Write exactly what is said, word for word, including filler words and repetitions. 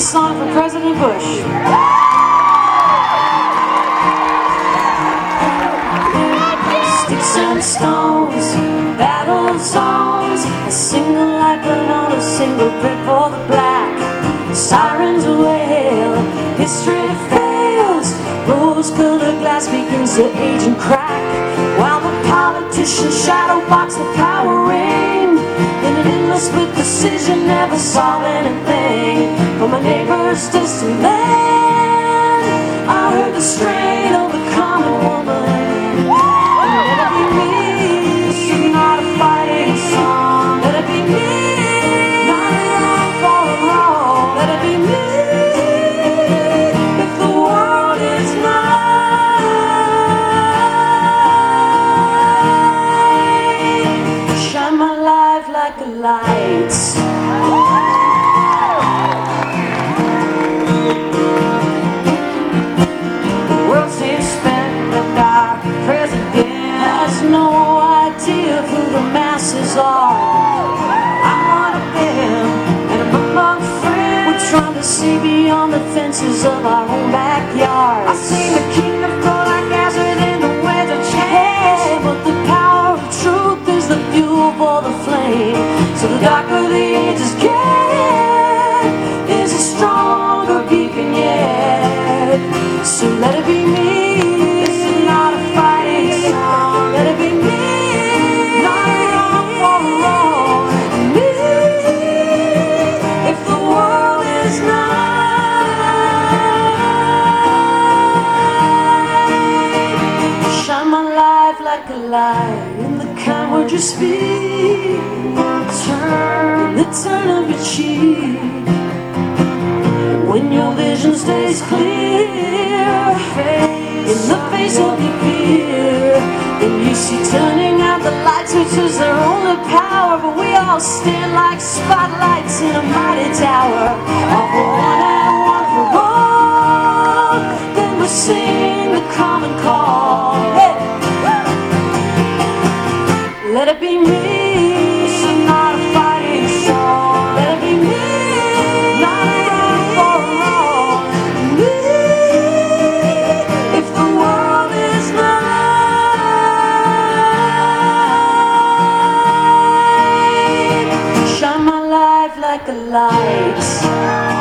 song for President Bush. Sticks and stones, battle songs, a single light burn on a single brick for the black. Sirens wail, history fails, rose-colored glass begins to age and crack, while the politicians shadow box the power ring in an endless with precision, never solve anything. From my neighbor's distant land, I heard the strain of the common woman. Let it be me, this is not a fighting song. Let it be me, not a wrong for a wrong. Let it be me, if the world is mine. Shine my life like a light. No idea who the masses are. I'm one of them, and I'm among friends. We're trying to see beyond the fences of our own backyard. I've seen the kingdom grow like hazard in the winds of change, but the power of truth is the fuel for the flame. So the darker the ages get, is a stronger beacon yet. So let it be me. This is not a fighting song. Let it be me, not a wrong for a wrong. Me, if the world is mine. Shine my life like a light in the kind word you speak. Turn the turn of your cheek. When your vision stays clear, in the face of your fear, and you see turning out the lights, which is their only power. But we all stand like spotlights in a mighty tower, all for one and one for all. Then we sing the common call. Hey! Let it be me. This is not a fighting song. Let it be me, not a wrong for a wrong. Me, if the world is mine. Shine my life like a light.